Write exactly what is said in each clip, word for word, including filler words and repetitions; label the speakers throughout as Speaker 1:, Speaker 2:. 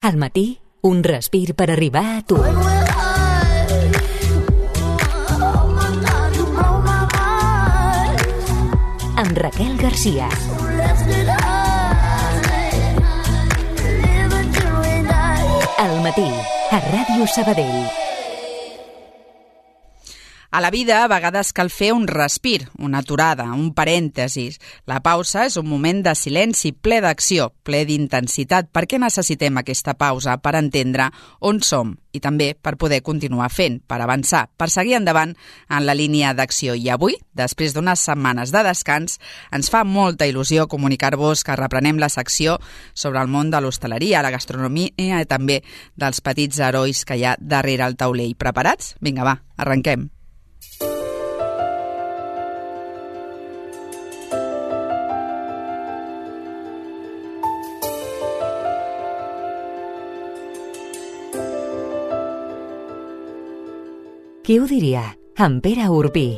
Speaker 1: Al matí, un respir per arribar a tu. Amb Raquel Garcia. Al matí, a Ràdio Sabadell.
Speaker 2: A la vida, a vegades cal fer un respir, una aturada, un parèntesis. La pausa és un moment de silenci ple d'acció, ple d'intensitat. Per què necessitem aquesta pausa? Per entendre on som i també per poder continuar fent, per avançar, per seguir endavant en la línia d'acció. I avui, després d'unes setmanes de descans, ens fa molta il·lusió comunicar-vos que reprenem la secció sobre el món de l'hostaleria, la gastronomia i també dels petits herois que hi ha darrere el taulell. Preparats? Vinga, va, arrenquem.
Speaker 1: Qui ho diria? En Pere Urbí.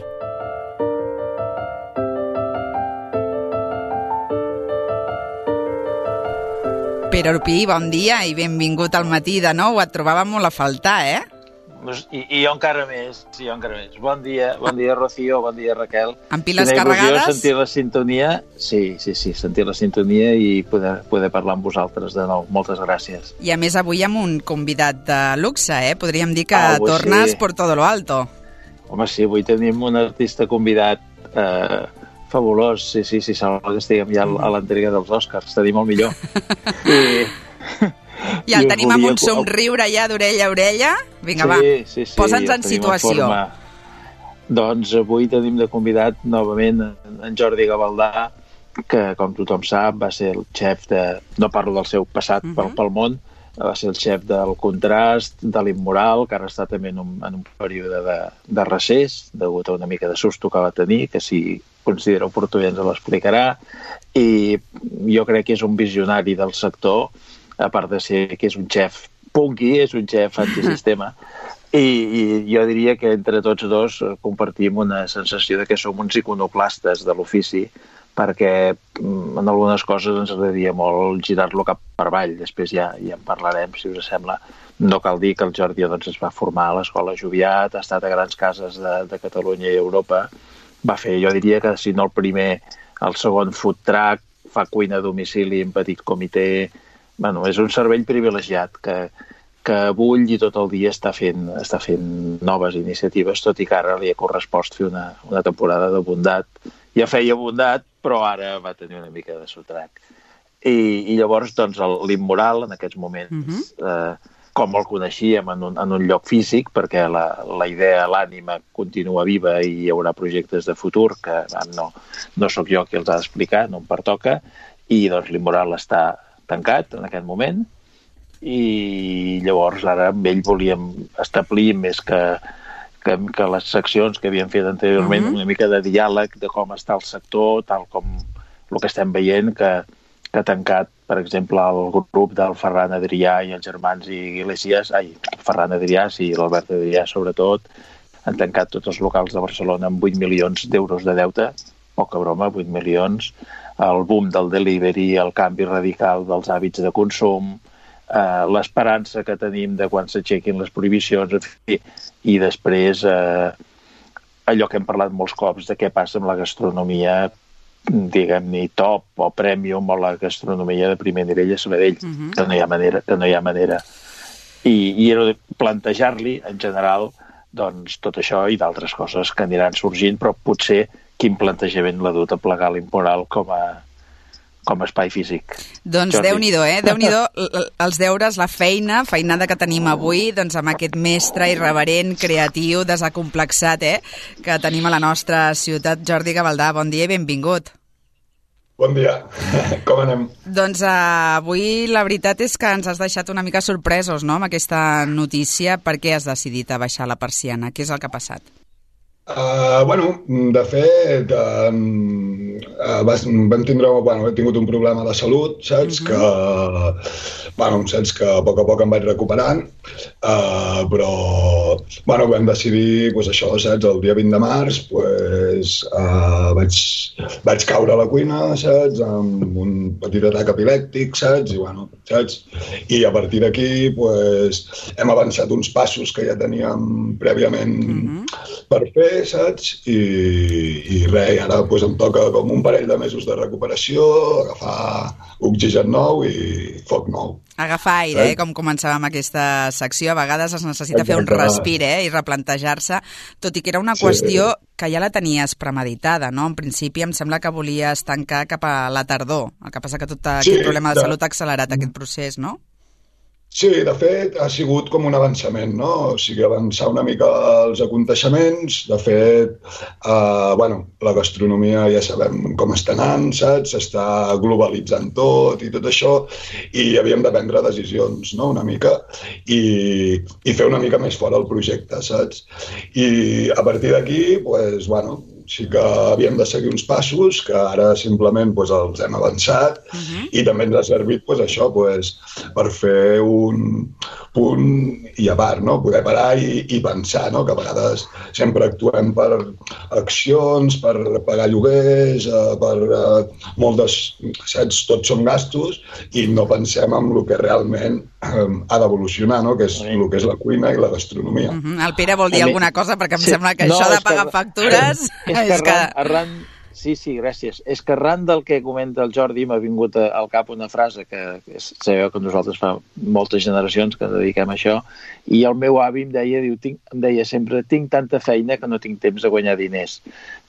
Speaker 2: Pere Urbí, bon dia i benvingut al matí de nou. Et trobàvem molt a faltar, eh?
Speaker 3: I, i jo encara més, i jo encara més. Bon dia, bon dia, Rocío, bon dia, Raquel.
Speaker 2: Amb piles
Speaker 3: Quina
Speaker 2: carregades?
Speaker 3: il·lusió sentir la sintonia. Sí, sí, sí, sentir la sintonia i poder, poder parlar amb vosaltres de nou. Moltes gràcies.
Speaker 2: I a més avui amb un convidat de luxe, eh? Podríem dir que
Speaker 3: Ah, avui
Speaker 2: tornes
Speaker 3: sí.
Speaker 2: por todo lo alto.
Speaker 3: Home, sí, avui tenim un artista convidat eh, fabulós. Sí, sí, sí, sembla que estiguem ja a l'entrega dels Oscars. Tenim el millor. I...
Speaker 2: I el
Speaker 3: I
Speaker 2: tenim amb
Speaker 3: volia-
Speaker 2: un somriure ja d'orella a orella. Vinga,
Speaker 3: sí,
Speaker 2: va,
Speaker 3: sí, sí,
Speaker 2: posa'ns
Speaker 3: ja
Speaker 2: en
Speaker 3: tenim
Speaker 2: situació.
Speaker 3: forma. Doncs avui tenim de convidat novament en Jordi Gavaldà, que, com tothom sap, va ser el xef de... No parlo del seu passat uh -huh. pel, pel món, va ser el xef del Contrast, de l'Immoral, que ara està també en un, en un període de, de recés, degut a una mica de susto que va tenir, que si considera oportú ja ens l'explicarà, i jo crec que és un visionari del sector, a part de ser que és un xef punky, és un xef antisistema, i, i jo diria que entre tots dos compartim una sensació de que som uns iconoclastes de l'ofici, perquè en algunes coses ens agradaria molt girar-lo cap per avall. Després ja, ja en parlarem, si us sembla. No cal dir que el Jordi doncs, es va formar a l'Escola Joviat, ha estat a grans cases de, de Catalunya i Europa. Va fer, jo diria que si no el primer, el segon food truck, fa cuina a domicili en petit comitè. Bueno, és un cervell privilegiat que, que bull i tot el dia està fent, està fent noves iniciatives, tot i que ara li ha correspost fer una, una temporada de bondat. Ja feia bondat, però ara va tenir una mica de sotrac. I, i llavors, doncs, l'Immoral, en aquests moments, uh-huh. eh, com el coneixíem en un, en un lloc físic, perquè la, la idea, l'ànima continua viva i hi haurà projectes de futur, que no, no sóc jo qui els ha d'explicar, no em pertoca, i doncs l'Immoral està tancat en aquest moment, i llavors ara amb ell volíem establir més que, que, que les seccions que havíem fet anteriorment, uh-huh. una mica de diàleg de com està el sector, tal com el que estem veient, que, que ha tancat, per exemple, el grup del Ferran Adrià i els germans Iglesias, ai, Ferran Adrià i l'Albert Adrià sobretot, han tancat tots els locals de Barcelona amb vuit milions d'euros de deute, poca broma, vuit milions, el boom del delivery, el canvi radical dels hàbits de consum, eh, l'esperança que tenim de quan s'aixequin les prohibicions, en fi, i després eh, allò que hem parlat molts cops de què passa amb la gastronomia, diguem-ne top o premium o la gastronomia de primer nivell a Sabadell, uh-huh. que no hi ha manera, que no hi ha manera. I, i era de plantejar-li, en general, doncs, tot això i d'altres coses que aniran sorgint, però potser quin plantejament l'ha dut a plegar l'Immoral com a, com a espai físic.
Speaker 2: Doncs
Speaker 3: Jordi.
Speaker 2: Déu-n'hi-do, eh? Déu-n'hi-do els deures, la feina, feinada que tenim avui, doncs amb aquest mestre irreverent, creatiu, desacomplexat, eh? Que tenim a la nostra ciutat. Jordi Gavaldà, bon dia i benvingut.
Speaker 4: Bon dia, com anem?
Speaker 2: Doncs uh, avui la veritat és que ens has deixat una mica sorpresos, no?, amb aquesta notícia. Per què has decidit a baixar la persiana? Què és el que ha passat?
Speaker 4: Uh, bueno, de fet, uh, uh, vam tindre, bueno, he tingut un problema de salut, saps? Uh-huh. Que, bueno, saps que a poc a poc em vaig recuperant, uh, però, bueno, vam decidir, pues, això, saps? El dia vint de març, pues, pues, uh, vaig, vaig caure a la cuina, saps? Amb un petit atac epilèptic, saps? I, bueno, saps? I a partir d'aquí pues, hem avançat uns passos que ja teníem prèviament mm-hmm. per fer, saps? I, i res, ara pues, em toca com un parell de mesos de recuperació, agafar oxigen nou i foc nou.
Speaker 2: Agafar aire, eh? Com començàvem aquesta secció, a vegades es necessita fer un respir eh? I replantejar-se, tot i que era una qüestió sí. que ja la tenies premeditada, no? En principi em sembla que volies tancar cap a la tardor, el que passa que tot aquest sí, problema de, de salut ha accelerat aquest procés, no?
Speaker 4: Sí, de fet, ha sigut com un avançament, no? O sigui, avançar una mica els aconteixements. De fet, eh, bueno, la gastronomia ja sabem com està anant, saps? S'està globalitzant tot i tot això, i havíem de prendre decisions, no?, una mica, i, i fer una mica més fora el projecte, saps? I a partir d'aquí, pues, bueno, sí que havíem de seguir uns passos que ara simplement pues, els hem avançat uh-huh. i també ens ha servit pues, això pues, per fer un punt i a part, no? Poder parar i, i pensar, no? Que a vegades sempre actuem per accions, per pagar lloguers, eh, per eh, moltes, saps, tots són gastos i no pensem en el que realment eh, ha d'evolucionar, no? Que és sí. el que és la cuina i la gastronomia.
Speaker 2: Uh-huh. El Pere vol dir mi... alguna cosa perquè em sí. sembla que no, això de pagar que... factures...
Speaker 3: És que, arran, arran... Sí, sí, gràcies. És que arran del que comenta el Jordi m'ha vingut al cap una frase que és, sabeu que nosaltres fa moltes generacions que dediquem a això, i el meu avi em deia, diu, tinc, em deia sempre, tinc tanta feina que no tinc temps de guanyar diners.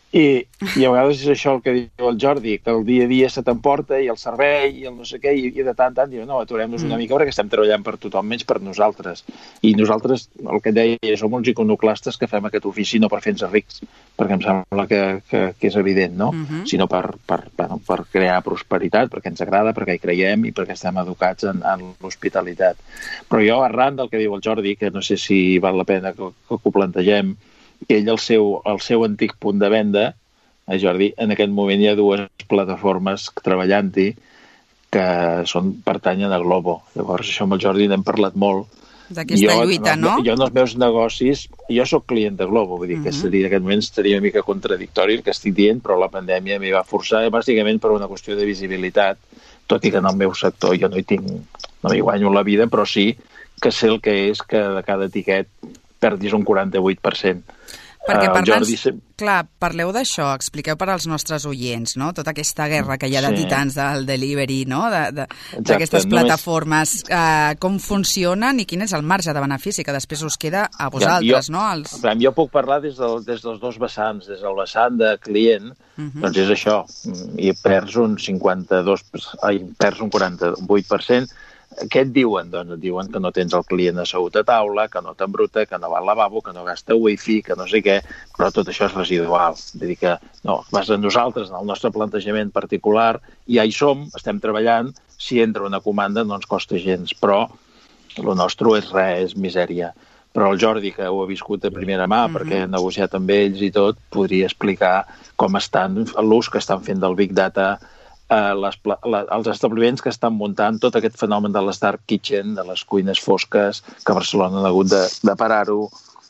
Speaker 3: I, i a vegades és això el que diu el Jordi, que el dia a dia se t'emporta i el servei i el no sé què, i, i de tant en tant diu, no, aturem-nos una mica perquè estem treballant per tothom, menys per nosaltres. I nosaltres, el que deia, som uns iconoclastes que fem aquest ofici no per fer-nos rics, perquè em sembla que, que, que és evident, no? Uh-huh. Sinó per, per, bueno, per crear prosperitat, perquè ens agrada, perquè hi creiem i perquè estem educats en, en l'hospitalitat. Però jo, arran del que diu el Jordi, que no sé si val la pena que, que ho plantegem, ell, el seu, el seu antic punt de venda, eh, Jordi, en aquest moment hi ha dues plataformes treballant-hi que són, pertanyen a Glovo. Llavors, això amb el Jordi n'hem parlat molt.
Speaker 2: D'aquesta lluita, no?
Speaker 3: Jo en els meus negocis, jo sóc client de Glovo, vull dir que seria, en aquest moment seria una mica contradictori el que estic dient, però la pandèmia m'hi va forçar, bàsicament per una qüestió de visibilitat, tot i que en el meu sector jo no hi tinc, no hi guanyo la vida, però sí que sé el que és que de cada tiquet perdis un quaranta-vuit per cent.
Speaker 2: Perquè parlants, uh, Jordi... clar, parleu d'això, expliqueu per als nostres oients, no? Tota aquesta guerra que hi ha de sí. titans del delivery, no? D'aquestes plataformes, només... uh, com funcionen i quin és el marge de benefici que després us queda a vosaltres,
Speaker 3: jo,
Speaker 2: no? Els...
Speaker 3: Jo puc parlar des, del, des dels dos vessants, des del vessant de client, uh-huh. doncs és això, i perds un cinquanta-dos, ai, perds un quaranta-vuit per cent. Què et diuen? Doncs et diuen que no tens el client assegut a taula, que no t'embruta, que no va al lavabo, que no gasta wifi, que no sé què, però tot això és residual. Vull dir que no, vas a nosaltres, en el nostre plantejament particular, ja hi som, estem treballant, si entra una comanda no ens costa gens, però el nostre és res, és misèria. Però el Jordi, que ho ha viscut de primera mà, mm-hmm. perquè ha negociat amb ells i tot, podria explicar com estan, l'ús que estan fent del Big Data, Uh, les, la, els establiments que estan muntant tot aquest fenomen de les dark kitchen, de les cuines fosques, que a Barcelona han hagut de, de parar-ho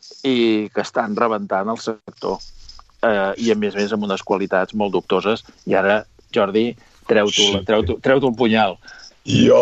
Speaker 3: i que estan rebentant el sector. Uh, I a més a més amb unes qualitats molt dubtoses. I ara, Jordi, treu-t'ho sí. treu treu el punyal.
Speaker 4: Jo,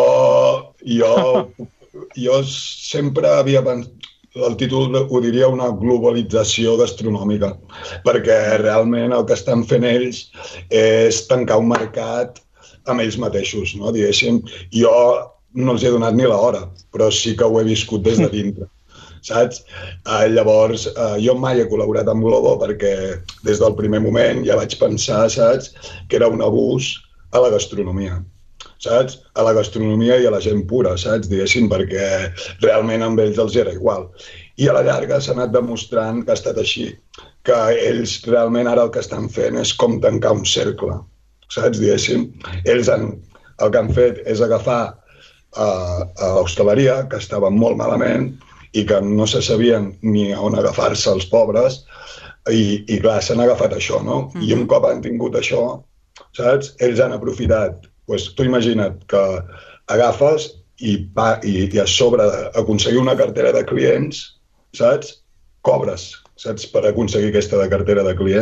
Speaker 4: jo, jo sempre havia pensat, el títol ho diria una globalització gastronòmica, perquè realment el que estan fent ells és tancar un mercat amb ells mateixos, no? Diguéssim, jo no els he donat ni l'hora, però sí que ho he viscut des de dintre, saps? Eh, llavors, eh, jo mai he col·laborat amb Glovo perquè des del primer moment ja vaig pensar, saps?, que era un abús a la gastronomia. Saps? A la gastronomia i a la gent pura, saps? Diguéssim, perquè realment amb ells els era igual. I a la llarga s'ha anat demostrant que ha estat així, que ells realment ara el que estan fent és com tancar un cercle, saps? Diguéssim, ells han, el que han fet és agafar uh, a l'hostaleria, que estava molt malament i que no se sabien ni on agafar-se els pobres, i, i clar, s'han agafat això, no? Mm-hmm. I un cop han tingut això, saps? Ells han aprofitat. Pues, tu imagina't que agafes i, pa, i, i a sobre d'aconseguir una cartera de clients, saps? Cobres, saps? Per aconseguir aquesta de cartera de clients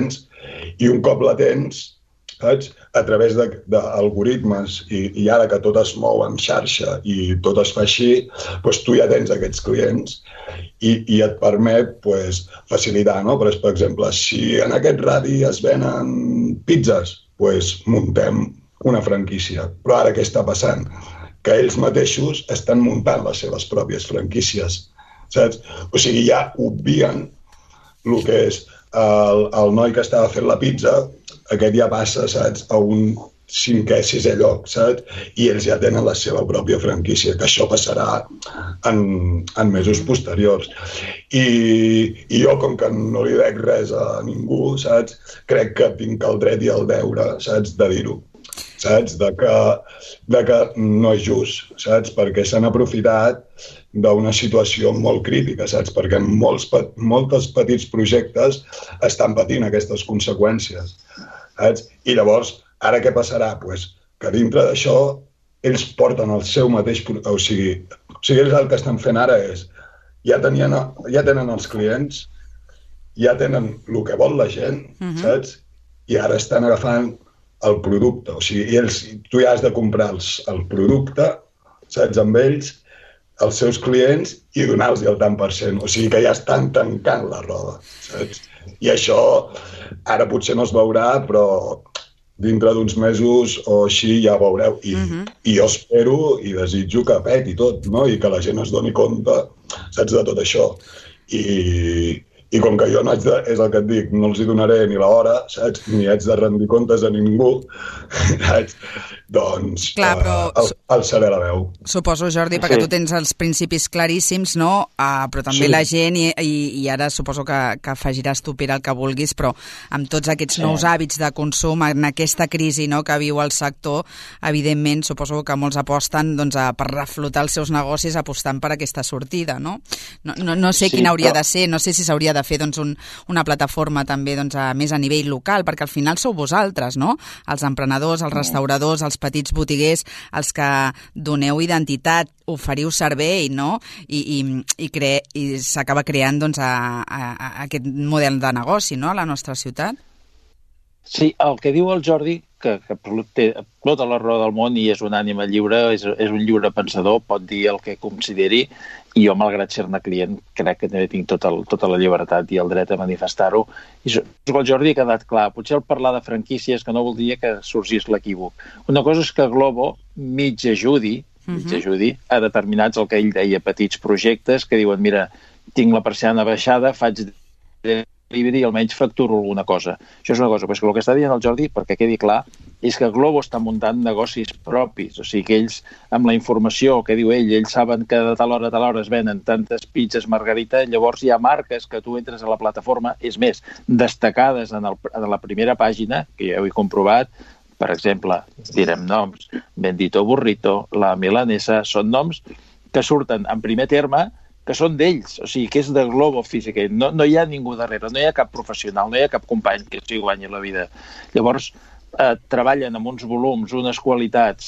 Speaker 4: I un cop la tens, saps? A través d'algoritmes i, i ara que tot es mou en xarxa i tot es fa així, doncs tu ja tens aquests clients i, i et permet pues, facilitar, no? Per exemple, si en aquest radi es venen pizzas, pues, muntem una franquícia. Però ara què està passant? Que ells mateixos estan muntant les seves pròpies franquícies, saps? O sigui, ja obvien el que és el, el noi que estava fent la pizza, aquest ja passa, saps, a un cinquè, sisè lloc, saps? I ells ja tenen la seva pròpia franquícia, que això passarà en, en mesos posteriors. I, I jo, com que no li dec res a ningú, saps? Crec que tinc el dret i el deure, saps, de dir-ho. Saps? De que, de que no és just, saps? Perquè s'han aprofitat d'una situació molt crítica, saps? Perquè molts, molts petits projectes estan patint aquestes conseqüències, saps? I llavors, ara què passarà? Pues que dintre d'això ells porten el seu mateix... O sigui, o sigui, ells el que estan fent ara és... Ja, tenien, ja tenen els clients, ja tenen el que vol la gent, uh-huh. saps? I ara estan agafant el producte. O sigui, ells, tu ja has de comprar els, el producte, saps, amb ells, els seus clients, i donar-los el tant per cent. O sigui que ja estan tancant la roda, saps? I això ara potser no es veurà, però dintre d'uns mesos o així ja veureu. I, uh-huh. i jo espero i desitjo que peti tot, no? I que la gent es doni compte, saps, de tot això. I... I com que jo no haig de, és el que et dic, no els hi donaré ni l'hora, saps? Ni haig de rendir comptes a ningú, saps? Doncs Clar, però... uh, alçaré la veu.
Speaker 2: Suposo, Jordi, perquè sí. tu tens els principis claríssims, no? Uh, però també sí. la gent, i, i, i ara suposo que, que afegiràs tu, Pere, el que vulguis, però amb tots aquests sí. nous hàbits de consum, en aquesta crisi, no?, que viu el sector, evidentment, suposo que molts aposten doncs, a, per reflotar els seus negocis apostant per aquesta sortida, no? No, no, no sé sí, quina hauria però... de ser, no sé si s'hauria de fer doncs, un, una plataforma també doncs, a, més a nivell local, perquè al final sou vosaltres, no? Els emprenedors, els restauradors, els petits botiguers, els que doneu identitat, oferiu servei, no? I, i, i, cre... i s'acaba creant doncs, a, a, a aquest model de negoci, no?, a la nostra ciutat.
Speaker 3: Sí, el que diu el Jordi, que, que té tota la raó del món i és una ànima lliure, és, és un lliure pensador, pot dir el que consideri, i jo, malgrat ser-ne client, crec que també tinc tot el, tota la llibertat i el dret a manifestar-ho. I el Jordi ha quedat clar. Potser al parlar de franquícies que no voldria que sorgís l'equívoc. Una cosa és que Glovo mig ajudi, mig uh-huh. ajudi a determinats, el que ell deia, petits projectes que diuen, mira, tinc la persiana baixada, faig delivery i almenys facturo alguna cosa. Això és una cosa, però és que el que està dient el Jordi, perquè quedi clar, és que Glovo està muntant negocis propis, o sigui que ells, amb la informació que diu ell, ells saben que de tal hora a tal hora es venen tantes pizzas Margarita, llavors hi ha marques que tu entres a la plataforma, és més, destacades en, el, en la primera pàgina, que ja ho he comprovat, per exemple, direm noms, Bendito Burrito, La Milanesa, són noms que surten en primer terme, que són d'ells, o sigui, que és de Glovo física. No, no hi ha ningú darrere, no hi ha cap professional, no hi ha cap company que s'hi guanyi la vida. Llavors, eh, treballen amb uns volums, unes qualitats,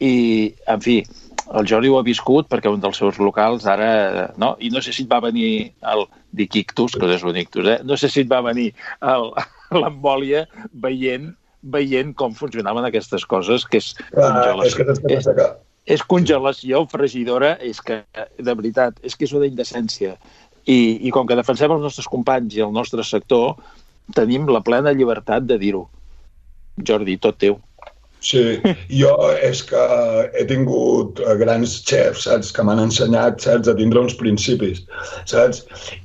Speaker 3: i, en fi, el Jordi ho ha viscut perquè un dels seus locals ara, no? I no sé si et va venir el... dic ictus, que és un ictus, eh? No sé si et va venir l'embòlia veient, veient com funcionaven aquestes coses, que és...
Speaker 4: Ah, és que tens que destacar.
Speaker 3: És congelació, fregidora, és que, de veritat, és que és una indecència. I, i com que defensem els nostres companys i el nostre sector, tenim la plena llibertat de dir-ho. Jordi, tot teu.
Speaker 4: Sí, jo és que he tingut grans xefs, saps, que m'han ensenyat, saps, a tindre uns principis, saps?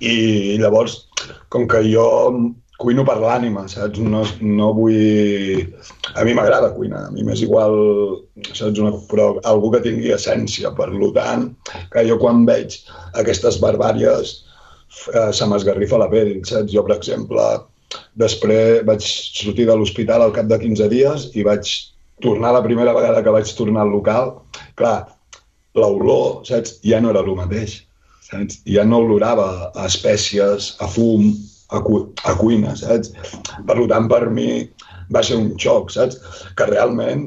Speaker 4: I llavors, com que jo cuino per l'ànima, saps? No, no vull... A mi m'agrada cuinar, a mi m'és igual, saps? Una... Però algú que tingui essència, per tant, que jo quan veig aquestes barbàries eh, se m'esgarrifa la pell, saps? Jo, per exemple, després vaig sortir de l'hospital al cap de quinze dies i vaig tornar la primera vegada que vaig tornar al local. Clar, l'olor, saps? Ja no era el mateix, saps? Ja no olorava a espècies, a fum, a, cu a cuina, saps? Per tant, per mi va ser un xoc, saps? Que realment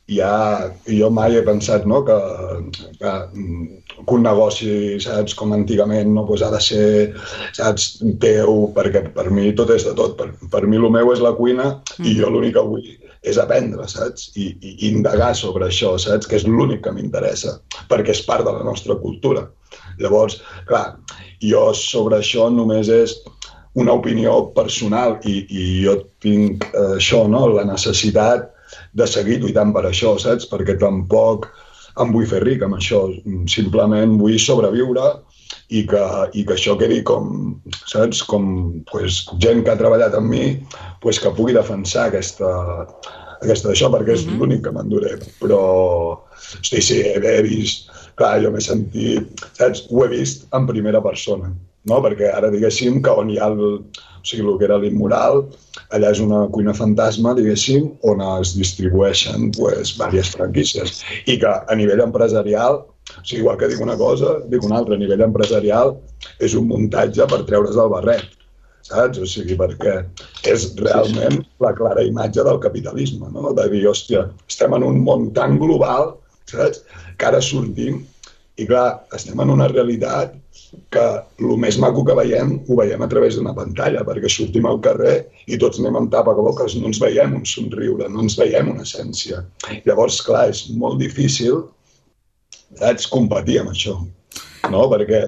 Speaker 4: ja, jo mai he pensat, no?, que, que, que un negoci, saps, com antigament, no, pues ha de ser, saps, teu, perquè per mi tot és de tot. Per, per mi el meu és la cuina i jo l'únic que vull és aprendre, saps? I, i indagar sobre això, saps? Que és l'únic que m'interessa, perquè és part de la nostra cultura. Llavors, clar, jo sobre això només és una opinió personal i, i jo tinc eh, això, no?, la necessitat de seguir lluitant per això, saps? Perquè tampoc em vull fer ric amb això. Simplement vull sobreviure i que, i que això quedi com, saps? Com pues, gent que ha treballat amb mi pues, que pugui defensar aquesta, aquesta això, perquè és mm-hmm. l'únic que m'enduré. Però, hosti, sí, he, he vist... Clar, jo m'he sentit... Saps? Ho he vist en primera persona, no? Perquè ara, diguéssim, que on hi ha el... O sigui, el que era l'Immoral, allà és una cuina fantasma, diguéssim, on es distribueixen pues, diverses franquícies. I que a nivell empresarial, o sigui, igual que dic una cosa, dic una altra, a nivell empresarial és un muntatge per treure's del barret, saps? O sigui, perquè és realment la clara imatge del capitalisme, no? De dir, hòstia, estem en un món tan global, saps? Que ara sortim i, clar, estem en una realitat que el més maco que veiem ho veiem a través d'una pantalla, perquè sortim al carrer i tots anem amb tapaboques, no ens veiem un somriure, no ens veiem una essència. Llavors, clar, és molt difícil, saps, competir amb això, no? Perquè...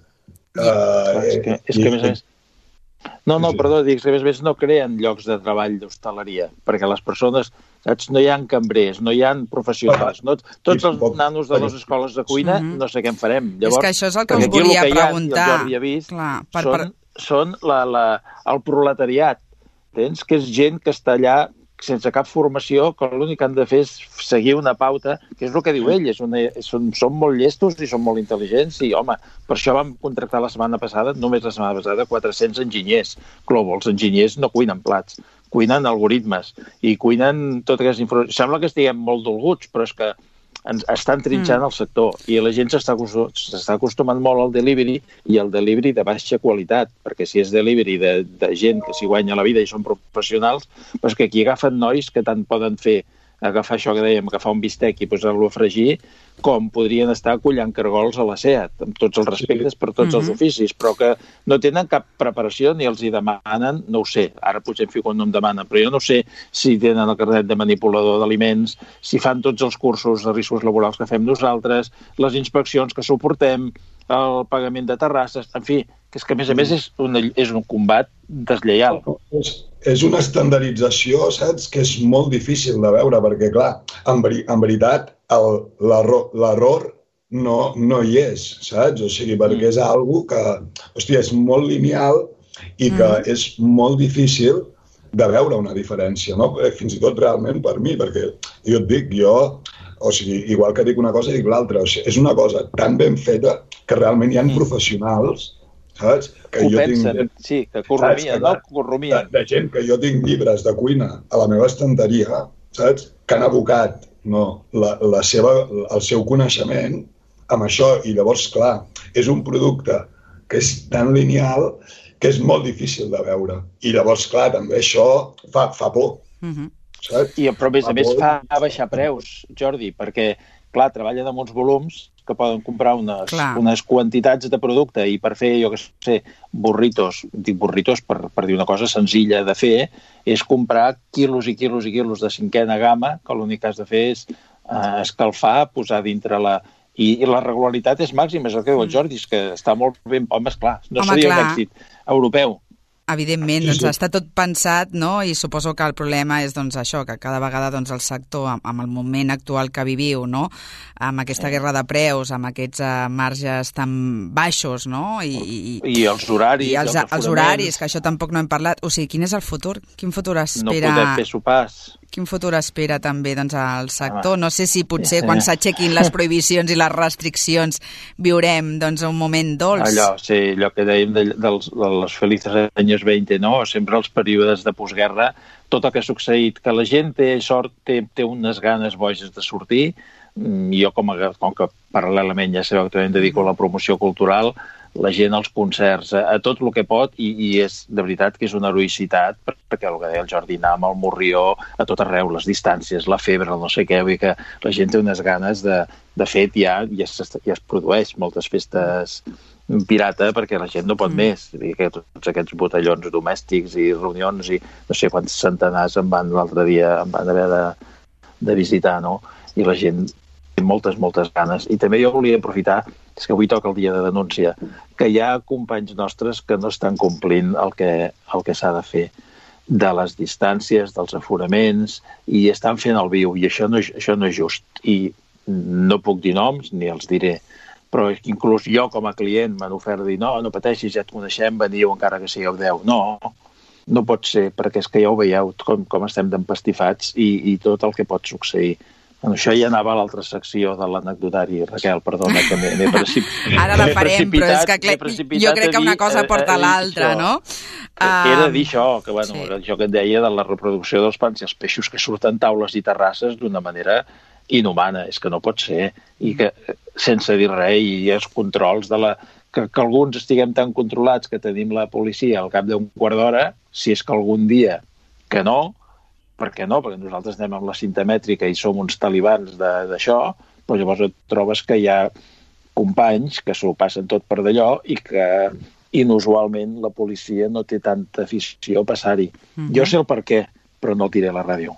Speaker 3: Uh, és que, és que a més a més... No, no, perdó, dic que a més a més no creen llocs de treball d'hostaleria, perquè les persones, saps, no hi ha cambrers, no hi ha professionals, no, tots els nanos de les escoles de cuina no sé què en farem. Llavors,
Speaker 2: és que això és el que us volia preguntar.
Speaker 3: El Jordi ha vist, Clar, per, per... són, són la, la, el proletariat, tens? Que és gent que està allà sense cap formació, que l'únic que han de fer és seguir una pauta, que és el que diu ell, és una, són, són molt llestos i són molt intel·ligents, i home, per això vam contractar la setmana passada, només la setmana passada, quatre-cents enginyers. Clar, els enginyers no cuinen plats, cuinen algoritmes, i cuinen tota aquesta informació. Sembla que estiguem molt dolguts, però és que ens estan trinxant mm. el sector, i la gent s'està acostumant molt al delivery, i al delivery de baixa qualitat, perquè si és delivery de, de gent que s'hi guanya la vida i són professionals, però és que aquí agafen nois que tant poden fer, agafar això que dèiem, agafar un bistec i posar-lo a fregir, com podrien estar collant cargols a la SEAT, amb tots els respectes per tots mm-hmm. els oficis, però que no tenen cap preparació ni els hi demanen, no ho sé, ara potser em fico on no em demanen, però jo no sé si tenen el carnet de manipulador d'aliments, si fan tots els cursos de riscos laborals que fem nosaltres, les inspeccions que suportem, el pagament de terrasses, en fi, que és que a més a més és un, és un combat deslleial.
Speaker 4: És, és una estandardització, saps, que és molt difícil de veure, perquè, clar, en, veri, en veritat, l'error no, no hi és, saps? O sigui, perquè és algo que, hòstia, és molt lineal i que mm. és molt difícil de veure una diferència, no? Fins i tot realment per mi, perquè jo et dic, jo, o sigui, igual que dic una cosa, dic l'altra. O sigui, és una cosa tan ben feta que realment hi ha mm. professionals, saps? Que jo
Speaker 3: pensen,
Speaker 4: tinc,
Speaker 3: sí, que corromien, no? Corromien.
Speaker 4: De, de gent que jo tinc llibres de cuina a la meva estanteria, saps? Que han abocat, no, la, la seva, el seu coneixement amb això, i llavors, clar, és un producte que és tan lineal que és molt difícil de veure. I llavors, clar, també això fa, fa por.
Speaker 2: Mm-hmm.
Speaker 4: Saps?
Speaker 3: I, però, a més a més, fa baixar preus, Jordi, perquè, clar, treballen amb uns volums que poden comprar unes, unes quantitats de producte, i per fer, jo què sé, burritos, dic burritos per, per dir una cosa senzilla de fer, és comprar quilos i quilos i quilos de cinquena gamma, que l'únic que has de fer és eh, escalfar, posar dintre la... I, i la regularitat és màxima, és el que diu el Jordi, és que està molt ben... Home, esclar, no Home, seria clar. un èxit europeu.
Speaker 2: Evidentment, doncs està tot pensat, no? I suposo que el problema és doncs, això, que cada vegada doncs, el sector, amb, amb el moment actual que viviu, no? Amb aquesta guerra de preus, amb aquests uh, marges tan baixos, no? I, i,
Speaker 3: I els horaris.
Speaker 2: I els, els, els horaris, que això tampoc no hem parlat. O sigui, quin és el futur? Quin futur espera?
Speaker 3: No podem fer sopars.
Speaker 2: Quin futur espera també doncs, al sector? No sé si potser quan s'aixequin les prohibicions i les restriccions viurem doncs, un moment dolç.
Speaker 3: Allò, sí, allò que dèiem de, de, de les felices anys vint, no? Sempre els períodes de postguerra, tot el que ha succeït, que la gent té sort, té, té unes ganes boges de sortir. Jo, com, a, com que paral·lelament ja sabeu que també em dedico a la promoció cultural, la gent als concerts, a, a tot el que pot, i, i és de veritat que és una heroïcitat, perquè el que deia el Jordi, anar amb el morrió a tot arreu, les distàncies, la febre, el no sé què, vull dir que la gent té unes ganes de, de fet, ja, ja, es, ja es produeix moltes festes pirata perquè la gent no pot mm. més. Vull dir que tots aquests botellons domèstics i reunions i no sé quants centenars em van l'altre dia, em van haver de, de visitar, no? I la gent té moltes, moltes ganes. I també jo volia aprofitar, és que avui toca el dia de denúncia, que hi ha companys nostres que no estan complint el que, el que s'ha de fer de les distàncies, dels aforaments, i estan fent el viu, i això no, això no és just. I no puc dir noms, ni els diré, però inclús jo com a client m'han ofert dir no, no pateixis, ja et coneixem, veniu encara que sigueu deu. No, no pot ser, perquè és que ja ho veieu com, com estem d'empastifats i, i tot el que pot succeir. Bueno, això ja anava a l'altra secció de l'anecdotari, Raquel, perdona, que m'he precipitat.
Speaker 2: Ara la farem, però és que clar, jo crec que una cosa porta a l'altra, no?
Speaker 3: Era dir això, que bueno, sí. Això que et deia de la reproducció dels pans i els peixos que surten taules i terrasses d'una manera inhumana, és que no pot ser, i que sense dir res, i els controls de la... Que, que alguns estiguem tan controlats que tenim la policia al cap d'un quart d'hora, si és que algun dia que no, per què no? Perquè nosaltres anem amb la cinta mètrica i som uns talibans d'això, però llavors et trobes que hi ha companys que s'ho passen tot per d'allò i que inusualment la policia no té tanta afició a passar-hi. Mm-hmm. Jo sé el per què, però no el diré a la ràdio.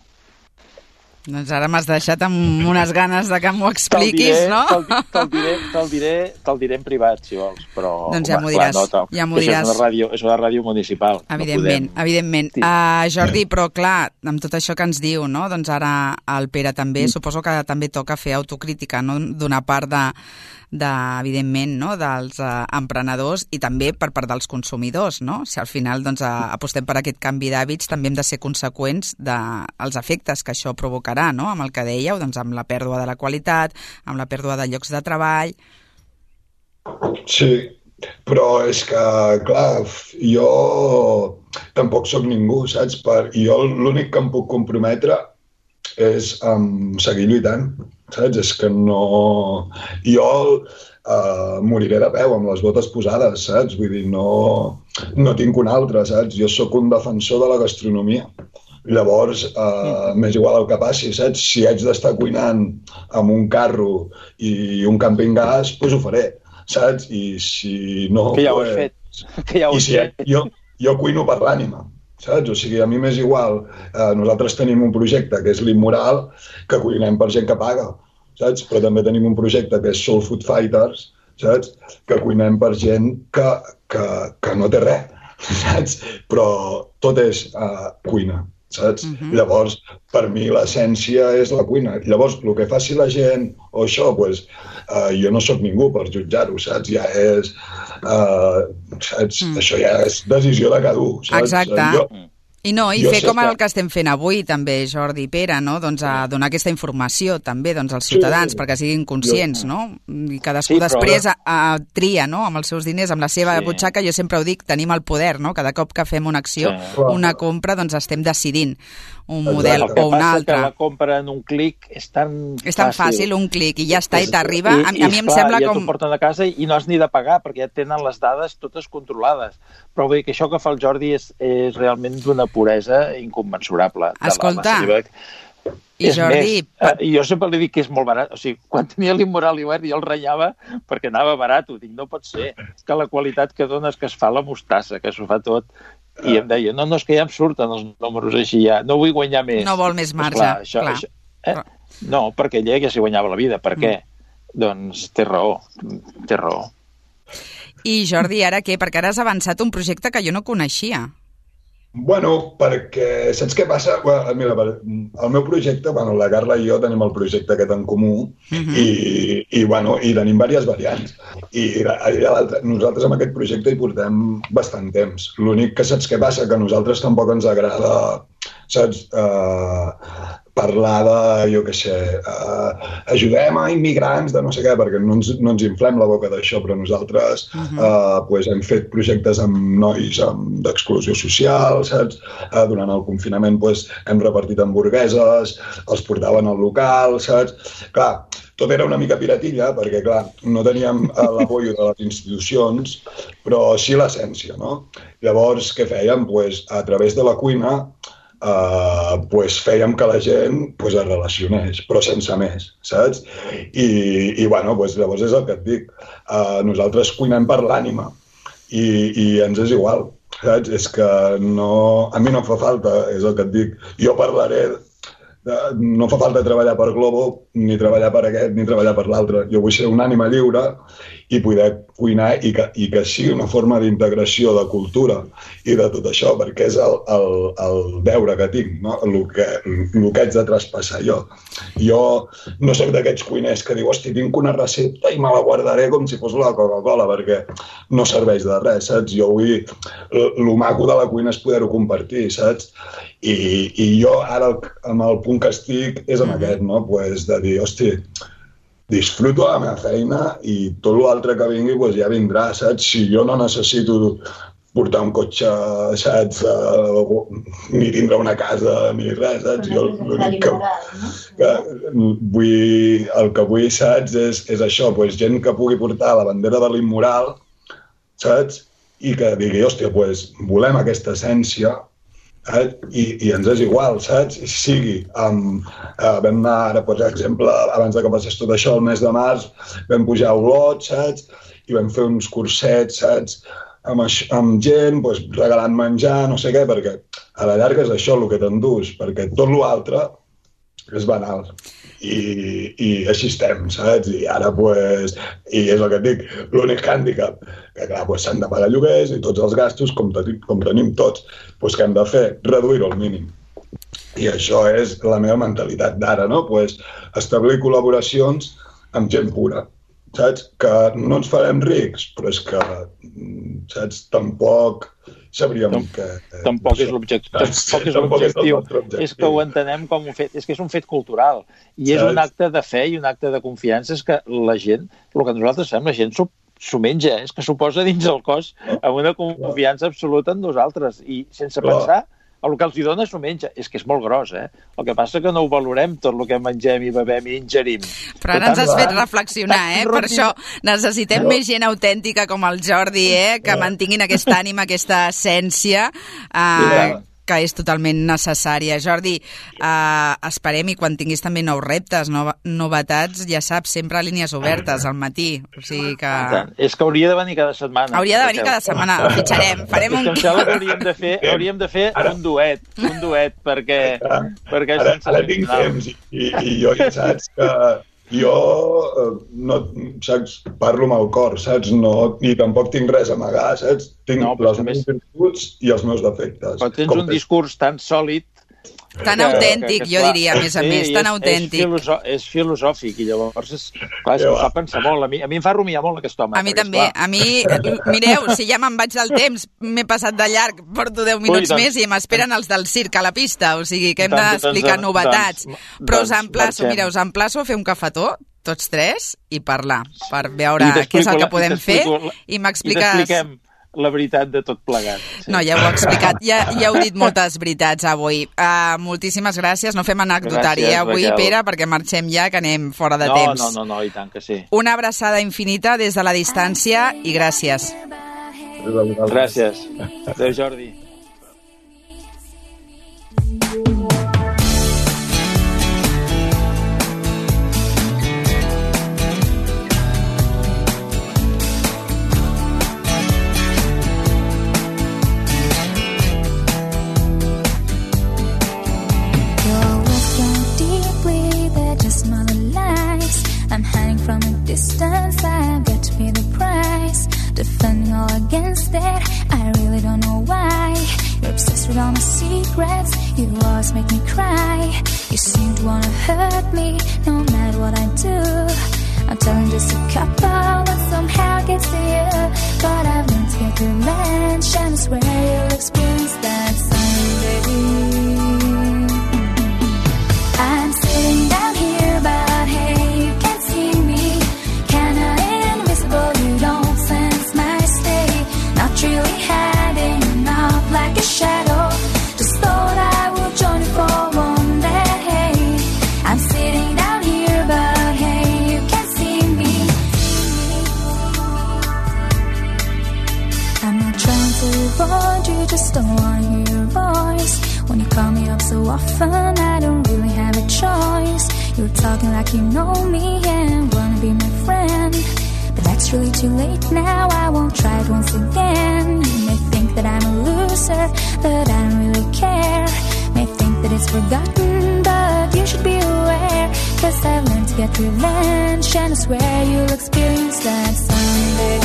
Speaker 2: Doncs ara m'has deixat amb unes ganes de que m'ho expliquis,
Speaker 3: diré,
Speaker 2: no?
Speaker 3: Te'l diré, te'l diré, te'l diré en privat, si vols, però...
Speaker 2: Doncs ja m'ho diràs,
Speaker 3: clar, no,
Speaker 2: ja m'ho diràs.
Speaker 3: És una ràdio, és una ràdio municipal.
Speaker 2: Evidentment,
Speaker 3: no podem...
Speaker 2: evidentment. Sí. Uh, Jordi, però clar, amb tot això que ens diu, no? Doncs ara el Pere també, mm. suposo que també toca fer autocrítica, no? D'una part de, de, evidentment, no? Dels uh, emprenedors i també per part dels consumidors, no? Si al final doncs, uh, apostem per aquest canvi d'hàbits, també hem de ser conseqüents dels efectes que això provocarà, no? Amb el que dèieu, doncs amb la pèrdua de la qualitat, amb la pèrdua de llocs de treball...
Speaker 4: Sí, però és que, clar, jo tampoc sóc ningú, saps? Per... Jo l'únic que em puc comprometre és um, seguir lluitant, saps? És que no... Jo uh, moriré de peu amb les botes posades, saps? Vull dir, no, no tinc un altre, saps? Jo sóc un defensor de la gastronomia. Llavors, uh, m'és igual el que passi, saps? Si haig d'estar cuinant amb un carro i un camping gas, doncs ho faré, saps? I si no...
Speaker 3: Que ja ho
Speaker 4: pues...
Speaker 3: has fet. Que ja ho has
Speaker 4: si
Speaker 3: fet.
Speaker 4: Jo, jo cuino per l'ànima, saps? O sigui, a mi m'és igual. Uh, nosaltres tenim un projecte que és l'Immoral, que cuinem per gent que paga, saps? Però també tenim un projecte que és Soul Food Fighters, saps? Que cuinem per gent que, que, que no té res, saps? Però tot és uh, cuina. Saps? Uh-huh. Llavors, per mi l'essència és la cuina. Llavors, el que faci la gent o això, doncs, uh, jo no sóc ningú per jutjar-ho, saps? Ja és... Uh, saps? Mm. Això ja és decisió de cada un, saps?
Speaker 2: Exacte.
Speaker 4: Jo,
Speaker 2: I no, i
Speaker 4: jo
Speaker 2: fer com
Speaker 4: que...
Speaker 2: el que estem fent avui també, Jordi i Pere, no? Doncs a donar aquesta informació també doncs, als ciutadans sí, perquè siguin conscients, jo... no? I cadascú sí, després però... a, a, tria, no? Amb els seus diners, amb la seva sí. butxaca, jo sempre ho dic, tenim el poder, no? Cada cop que fem una acció, sí. una compra, doncs estem decidint un model
Speaker 3: o un
Speaker 2: altre.
Speaker 3: Que la compra en un clic és tan fàcil.
Speaker 2: És tan fàcil, un clic, i ja està, i t'arriba. A, a mi em
Speaker 3: clar,
Speaker 2: sembla
Speaker 3: ja
Speaker 2: com...
Speaker 3: Ja t'ho porten a casa i no has ni de pagar, perquè ja tenen les dades totes controlades. Però vull dir que això que fa el Jordi és, és realment d'una puresa inconmensurable.
Speaker 2: Escolta,
Speaker 3: seva...
Speaker 2: i
Speaker 3: és
Speaker 2: Jordi...
Speaker 3: Més, eh, jo sempre li dic que és molt barat. O sigui, quan tenia l'Immoral obert jo el ratllava perquè anava barat. Ho dic, no pot ser que la qualitat que dones, que es fa la mostassa, que s'ho fa tot... I em deia, no, no, és que ja em surten els números així, ja no vull guanyar més.
Speaker 2: No vol més marge,
Speaker 3: pues clar. Això,
Speaker 2: clar.
Speaker 3: Això, eh? No, perquè ella ja s'hi guanyava la vida. Per què? Mm. Doncs té raó, té raó.
Speaker 2: I Jordi, ara què? Perquè ara has avançat un projecte que jo no coneixia.
Speaker 4: Bueno, perquè saps què passa? Bueno, mira, el meu projecte, bueno, la Carla i jo tenim el projecte aquest en comú uh-huh. i, i, bueno, i tenim diverses variants. I, i nosaltres amb aquest projecte hi portem bastant temps. L'únic que saps què passa? Que a nosaltres tampoc ens agrada, saps, uh, parlar de, jo què sé, uh, ajudem a immigrants de no sé què, perquè no ens, no ens inflem la boca d'això, però nosaltres uh-huh. uh, pues, hem fet projectes amb nois amb, d'exclusió social, saps? Uh, durant el confinament pues, hem repartit hamburgueses, els portaven al local, saps? Clar, tot era una mica piratilla, perquè, clar, no teníem l'apoyo de les institucions, però sí l'essència, no? Llavors, què fèiem? Pues, a través de la cuina, eh, pues, fèiem que la gent pues, es relacionés, però sense més, saps? I, i bueno, pues, llavors és el que et dic. Eh, nosaltres cuinem per l'ànima i, i ens és igual, saps? És que no, a mi no em fa falta, és el que et dic. Jo parlaré... No fa falta treballar per Globo, ni treballar per aquest, ni treballar per l'altre. Jo vull ser una ànima lliure i poder cuinar i que, i que sigui una forma d'integració de cultura i de tot això, perquè és el, el, el deure que tinc, no? el, que, el que haig de traspassar jo. Jo no soc d'aquests cuiners que diu, hosti, tinc una recepta i me la guardaré com si fos la Coca-Cola, perquè no serveix de res, saps? Jo vull... El maco de la cuina és poder-ho compartir, saps? I, i jo ara, amb el punt que estic, és amb aquest, no? Pues de dir, hosti, disfruto la meva feina i tot l'altre que vingui pues, ja vindrà, saps? Si jo no necessito portar un cotxe, saps? Uh, ni tindre una casa, ni res, saps? Jo l'únic que, que vull, el que vull, saps, és, és això, pues, gent que pugui portar la bandera de l'immoral, saps? I que digui, hòstia, pues, volem aquesta essència, Eh? I, i ens és igual, saps? Sigui, um, uh, vam anar, ara, per exemple, abans que passés tot això, el mes de març, vam pujar a Olot, saps? I vam fer uns cursets, saps? Amb, amb gent, pues, regalant menjar, no sé què, perquè a la llarga és això el que t'endús, perquè tot l'altre és banal. I, i així estem, saps? I ara, pues, i és el que et dic, l'únic hàndicap, que clar, pues, s'han de pagar lloguers i tots els gastos, com, com tenim tots, pues, que hem de fer, reduir-ho al mínim. I això és la meva mentalitat d'ara, no? Pues, establir col·laboracions amb gent pura, saps? Que no ens farem rics, però és que, saps, tampoc... sabríem que...
Speaker 3: Tampoc és l'objectiu. Tampoc és l'objectiu. És que ho entenem com un fet. És que és un fet cultural. I és un acte de fe i un acte de confiança. És que la gent, el que nosaltres fem, la gent s'ho menja. És que s'ho posa dins el cos amb una confiança absoluta en nosaltres. I sense pensar, el que els hi dona s'ho menja. És que és molt gros, eh? El que passa que no ho valorem tot el que mengem i bevem i ingerim.
Speaker 2: Però ara ens has fet reflexionar, eh? Per això necessitem més gent autèntica com el Jordi, eh? Que mantinguin aquesta ànima, aquesta essència, eh, que és totalment necessària. Jordi, eh, esperem i quan tinguis també nous reptes, no, novetats, ja saps, sempre a línies obertes al matí. O sigui que...
Speaker 3: És que hauria de venir cada setmana.
Speaker 2: Hauria de venir cada setmana, el fitxarem. Farem un...
Speaker 3: És que em sembla que hauríem de fer, hauríem de fer un duet, un duet, perquè... perquè
Speaker 4: ara, ara tinc temps i, i jo ja saps que... Jo, no, saps, parlo amb el cor, saps? No, ni tampoc tinc res a amagar, saps? Tinc no, les meves virtuts i els meus defectes.
Speaker 3: Però tens Com un discurs tan sòlid...
Speaker 2: Tan que, autèntic, que, que, jo clar, diria, a més a sí, més, tan és, autèntic. És,
Speaker 3: filosò és filosòfic i llavors és, clar, és que fa pensar molt. A mi, a mi em fa rumiar molt aquest home.
Speaker 2: A mi també. Esclar. A mi, mireu, si ja me'n vaig del temps, m'he passat de llarg, porto deu minuts Ui, doncs, més i m'esperen els del circ a la pista, o sigui que hem doncs, d'explicar doncs, novetats. Doncs, Però us emplaço, marxem. Mira, us emplaço a fer un cafetó, tots tres, i parlar, per veure què és el que podem fer i m'expliques...
Speaker 3: la veritat de tot plegat.
Speaker 2: Sí. No, ja ho he explicat, ja, ja heu dit moltes veritats avui. Uh, moltíssimes gràcies, no fem anecdotari gràcies, avui, Raquel. Pere, perquè marxem ja, que anem fora de
Speaker 3: no,
Speaker 2: temps.
Speaker 3: No, no, no, i tant que sí.
Speaker 2: Una abraçada infinita des de la distància i gràcies.
Speaker 3: Gràcies. Adéu, Jordi.
Speaker 5: Distance, I've got to pay the price. Defending all against it, I really don't know why. You're obsessed with all my secrets, you always make me cry. You seem to wanna hurt me, no matter what I do. I'm telling just a couple and somehow gets to you. But I've learned to get revenge, and I swear you'll experience that someday. I'm sitting down here, but hey, you can't see me. You don't sense my state. Not really hiding enough like a shadow. Just thought I would join you for one day. I'm sitting down here, but hey, want you, just don't wanna hear your voice. When you call me up so often, I don't really have a choice. You're talking like you know me and wanna be my friend, but that's really too late now. I won't try it once again. You may think that I'm a loser, but I don't really care. May think that it's forgotten, but you should be aware, 'cause I've learned to get revenge, and I swear you'll experience that someday.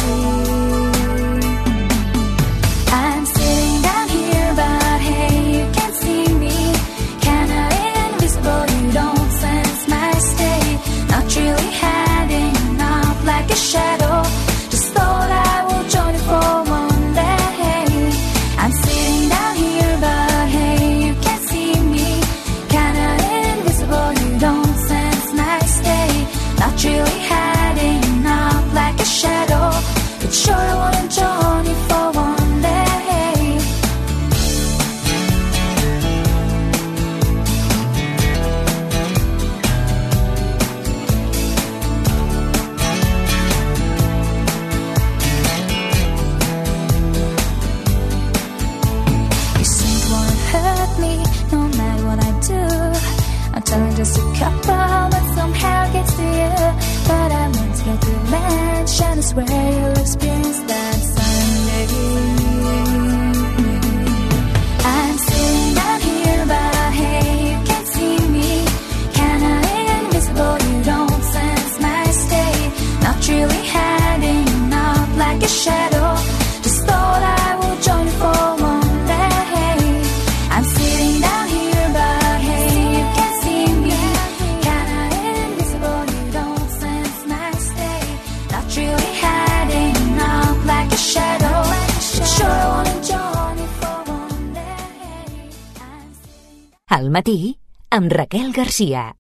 Speaker 5: I'm sitting down here, but hey, you can't see me. Kinda invisible, you don't sense my state. Not really hiding up like a shadow. Just thought I will join you for one day. I'm sitting down here, but hey, you can't see me. Kinda invisible, you don't sense my state. Not really hiding up like a shadow. But sure I wanna join you for one day. I'm telling just a couple, but somehow it gets to you. But I learned to get revenge, and I swear you'll experience that someday. I'm sitting down here, but hey, you can't see me. Kinda invisible, you don't sense my state. Not really hiding up like a shadow. Just thought I would join you for one day. I'm sitting down here, but hey, you can't see me. Kinda invisible, you don't sense my state. Not really hiding up like a shadow. But sure I wanna join you for one day.
Speaker 1: Al matí, amb Raquel Garcia.